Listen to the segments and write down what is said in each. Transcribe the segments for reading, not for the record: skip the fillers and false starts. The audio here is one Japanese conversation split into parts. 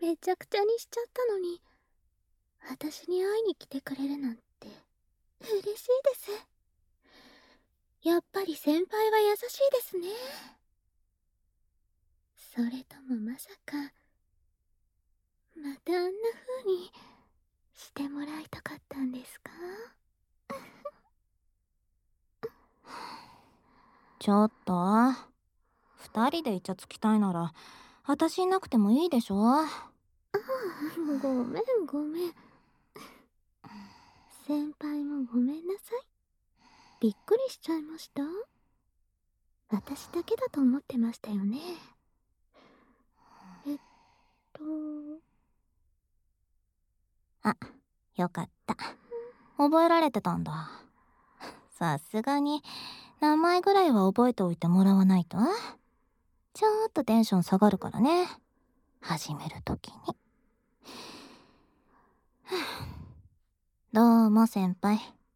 めちゃくちゃにしちゃったのに、私に会いに来てくれるなんて嬉しいです。やっぱり先輩は優しいですね。それともまさかまたあんな風にしてもらいたかったんですか？ ちょっと、二人でイチャつきたいなら私いなくてもいいでしょ。 ごめんごめん。先輩もごめんなさい。びっくりしちゃいました。私だけだと思ってましたよね。えっとあ、よかった。覚えられてたんだ。さすがに名前ぐらいは覚えておいてもらわないと。ちょっとテンション下がるからね、始めるときに。どうも先輩。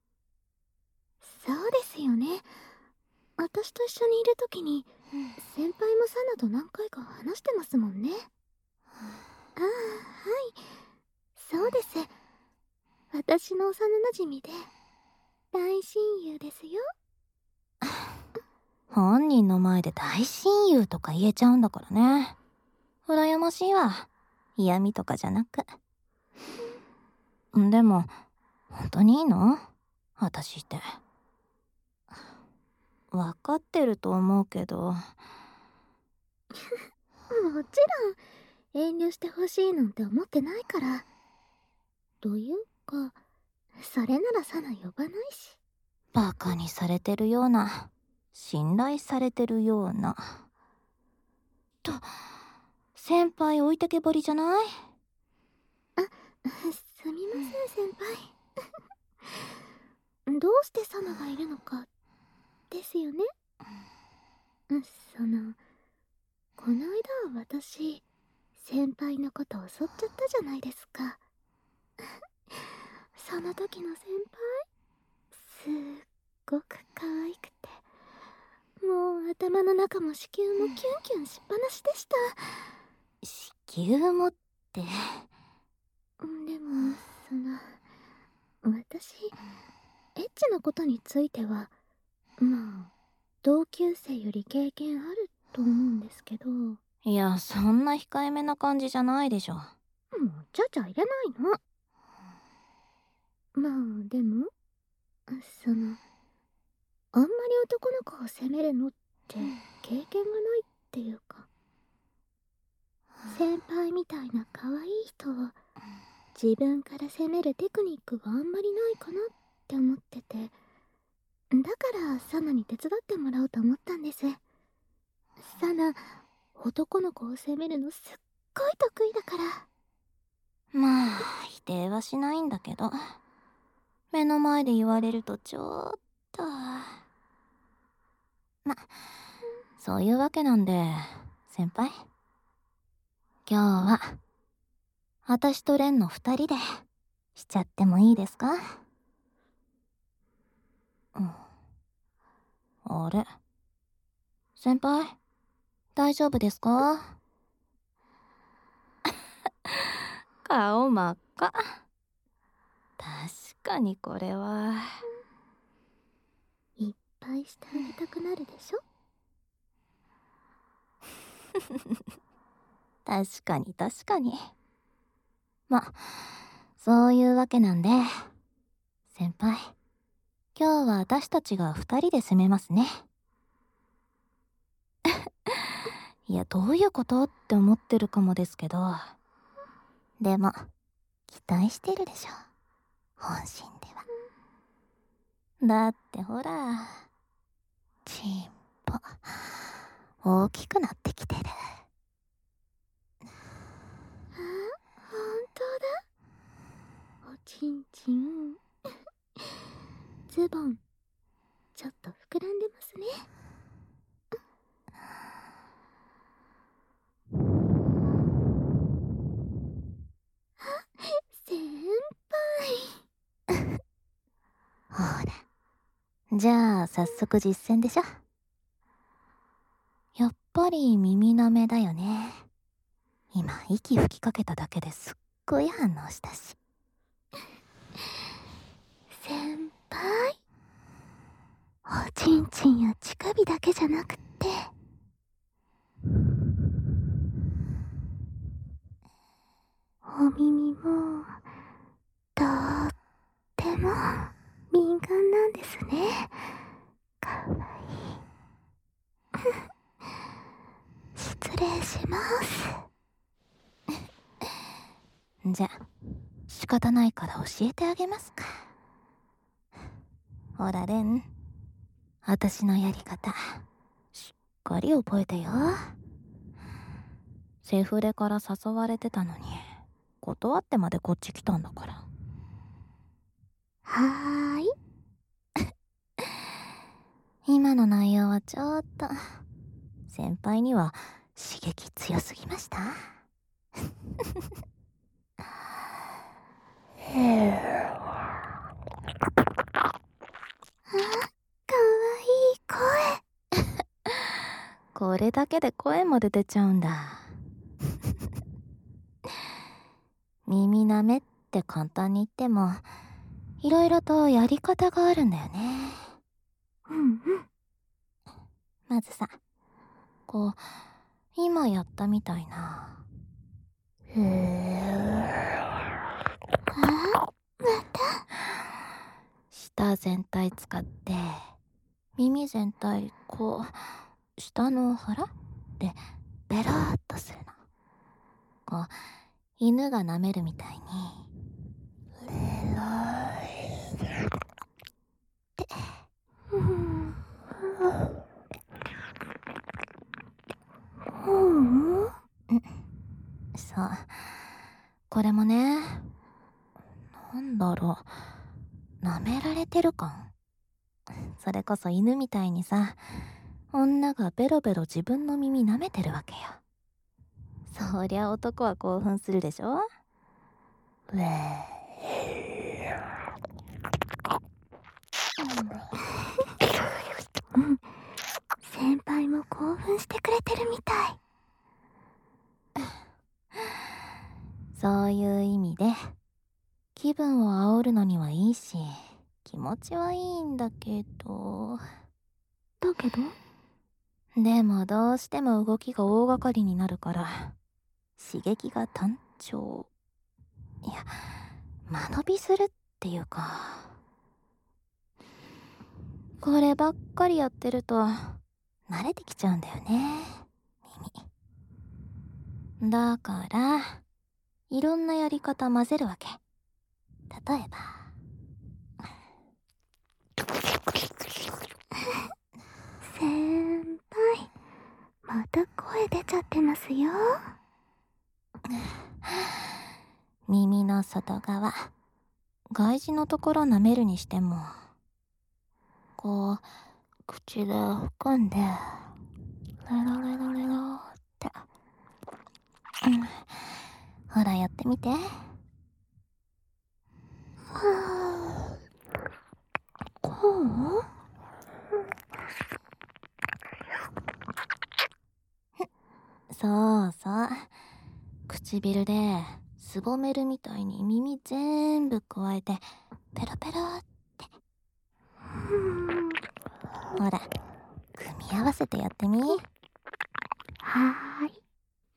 そうですよね。私と一緒にいる時に先輩もサナと何回か話してますもんね。ああ、はい、そうです。私の幼馴染で大親友ですよ。 本人の前で大親友とか言えちゃうんだからね。羨ましいわ。嫌味とかじゃなく。でも本当にいいの？私って。分かってると思うけど。 もちろん遠慮してほしいなんて思ってないから。というか、それならサナ呼ばないし。 バカにされてるような、信頼されてるような。と、先輩置いてけぼりじゃない？ あ、すみません先輩。どうしてサナがいるのかですよね。その、この間は私先輩のこと襲っちゃったじゃないですか。その時の先輩、すっごく可愛くて、もう頭の中も子宮もキュンキュンしっぱなしでした。 子宮もって。 でも私エッチなことについてはまあ同級生より経験あると思うんですけど。 いや、そんな控えめな感じじゃないでしょ。 もうちゃちゃ入れないの。まあでもあんまり男の子を責めるのって経験がないっていうか、先輩みたいな可愛い人を自分から責めるテクニックがあんまりないかなって思ってて、だからサナに手伝ってもらおうと思ったんです。サナ男の子を責めるのすっごい得意だから。 まあ否定はしないんだけど、目の前で言われるとちょっと。そういうわけなんで、先輩、今日は私とレンの二人でしちゃってもいいですか？あれ、先輩大丈夫ですか？顔真っ赤。確かにこれはいっぱいしてあげたくなるでしょ。 確かに確かに。ま、そういうわけなんで、先輩、今日は私たちが二人で攻めますね。いや、どういうことって思ってるかもですけど、でも期待してるでしょ、本心では。だってほら、チンポ大きくなってきてる。 あ、ほんとだ。おちんちんズボンちょっと膨らんでますね。先輩。 ほら、じゃあ早速実践でしょ。やっぱり耳なめだよね。 今息吹きかけただけですっごい反応したし。 先輩、おちんちんや乳首だけじゃなくってお耳もとっても敏感なんですね。かわいい。失礼します。 じゃ仕方ないから教えてあげますか。ほらレン、私のやり方しっかり覚えてよ。セフレから誘われてたのに断ってまでこっち来たんだから。 はーい。 今の内容はちょっと先輩には刺激強すぎました？ かわいい声。 これだけで声も出てちゃうんだ。耳舐めって簡単に言ってもいろいろとやり方があるんだよね。 うんうん。 まずさ、こう今やったみたいな舌全体使って耳全体こう下の腹でベローっとするの。こう犬が舐めるみたいにそう。これもね、なんだろう、舐められてる感。それこそ犬みたいにさ、女がベロベロ自分の耳舐めてるわけよ。そりゃ男は興奮するでしょ。 先輩も興奮してくれてるみたい。 そういう意味で気分を煽るのにはいいし気持ちはいいんだけど、でもどうしても動きが大掛かりになるから刺激が単調、いや間延びするっていうか、こればっかりやってると慣れてきちゃうんだよね、耳。だからいろんなやり方混ぜるわけ。例えば先輩、また声出ちゃってますよ。 耳の外側、外耳のところ舐めるにしてもこう口で含んでレロレロレロって、ほらやってみて。 こう？ そうそう、唇ですぼめるみたいに耳全部くわえてペロペロって、ほら組み合わせてやってみ。 はーい。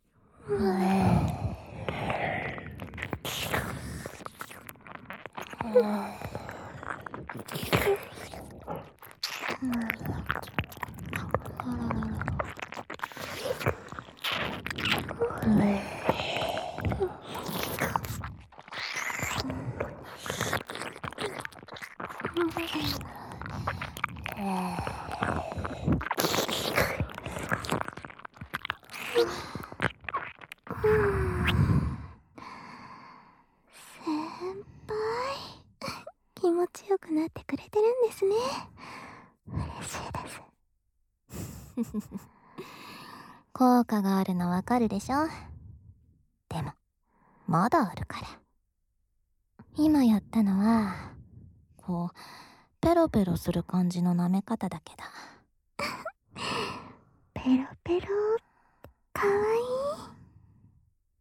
先輩、気持ちよくなってくれてるんですね。嬉しいです。 効果があるのわかるでしょ。でもまだあるから。今やったのはこうペロペロする感じの舐め方だけどペロペロ、かわいい。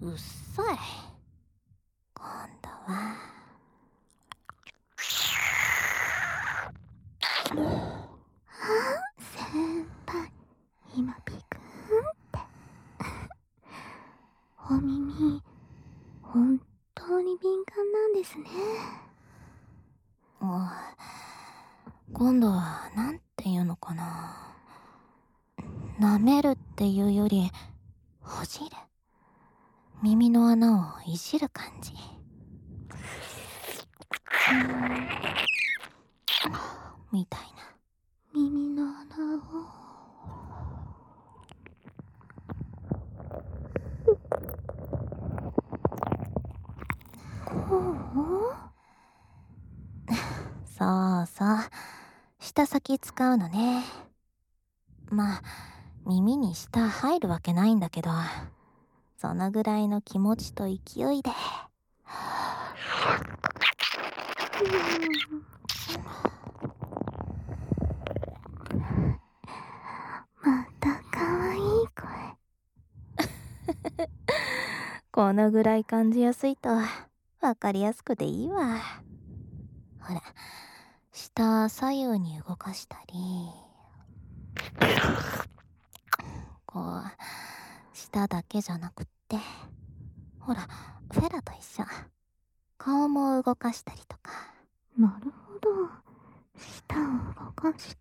うっさい。今度は先輩、今ピクーンってお耳本当に敏感なんですね。 今度はなんていうのかな、舐めるっていうよりほじる、耳の穴をいじる感じ。みたいな。 耳の穴をこう？ そうそう、舌先使うのね。まあ耳に舌入るわけないんだけど、そのぐらいの気持ちと勢いで。 また可愛い声。 このぐらい感じやすいとわかりやすくていいわ。ほら、舌左右に動かしたり、こう舌だけじゃなくって、ほらフェラと一緒、顔も動かしたりとか。 なるほど、舌を動かして。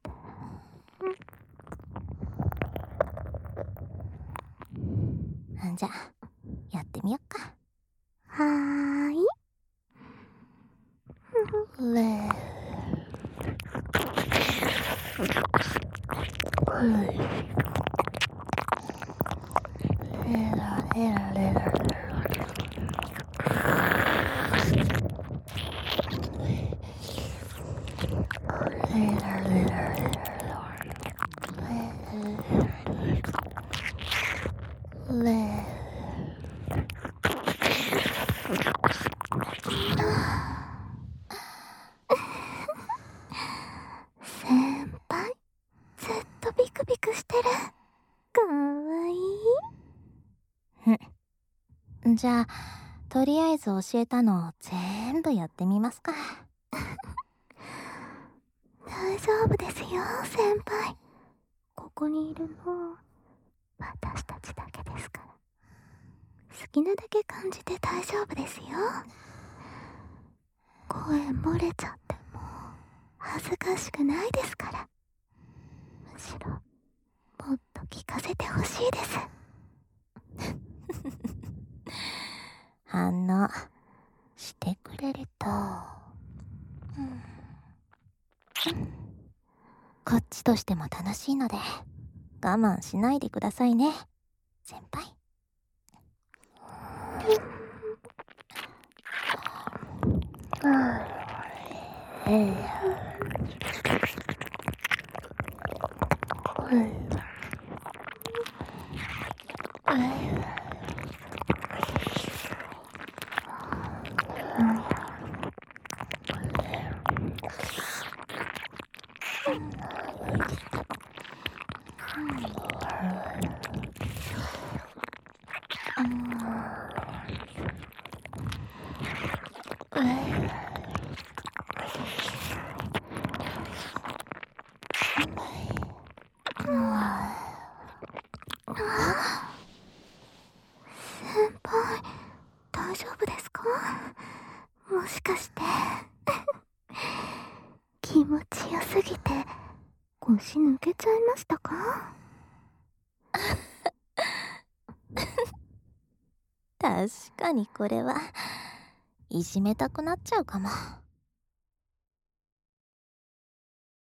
じゃあやってみよっか。 はーい。先輩、ずっとビクビクしてる。かわいい。 じゃあとりあえず教えたのを全部やってみますか。 大丈夫ですよ、先輩。ここにいるの私たちだけですから。好きなだけ感じて大丈夫ですよ。声漏れちゃっても恥ずかしくないですから。むしろもっと聞かせてほしいです。 反応してくれると、こっちとしても楽しいので我慢しないでくださいね、先輩。 先輩、大丈夫ですか？もしかして気持ちよすぎて腰抜けちゃいましたか？ 確かにこれはいじめたくなっちゃうかも。